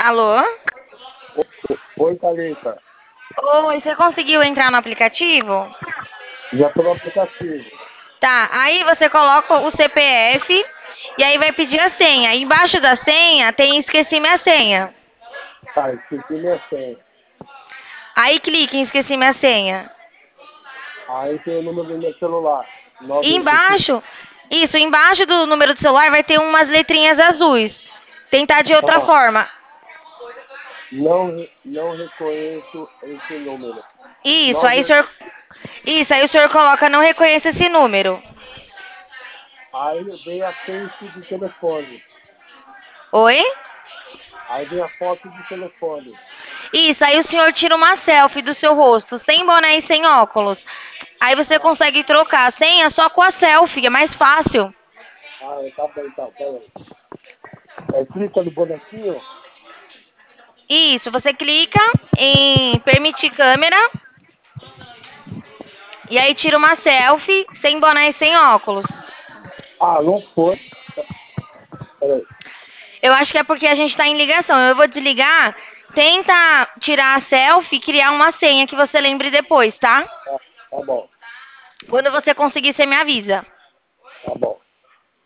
Alô? Oi, Thalita. Oi, você conseguiu entrar no aplicativo? Já estou no aplicativo. Tá, aí você coloca o CPF e aí vai pedir a senha. Embaixo da senha tem esqueci minha senha. Tá, esqueci minha senha. Aí clique em esqueci minha senha. Aí tem o número do meu celular. E 985. embaixo, isso, embaixo do número do celular vai ter umas letrinhas azuis. Tentar de outra Ó, forma. não reconheço esse número. Isso, aí o 9, senhor, isso, aí o senhor coloca não reconheço esse número. aí vem a senha de telefone. Oi? Aí vem a foto de telefone. Isso, aí o senhor tira uma selfie do seu rosto, sem boné e sem óculos. Aí você Ah, consegue trocar a senha só com a selfie, é mais fácil. tá bem, tá, peraí. Clica no bonequinho. Isso, você clica em permitir câmera e aí tira uma selfie sem boné e sem óculos. Não foi. Peraí. Eu acho que é porque a gente está em ligação. Eu vou desligar. Tenta tirar a selfie e criar uma senha que você lembre depois, tá? Tá bom, Quando você conseguir, você me avisa. tá bom.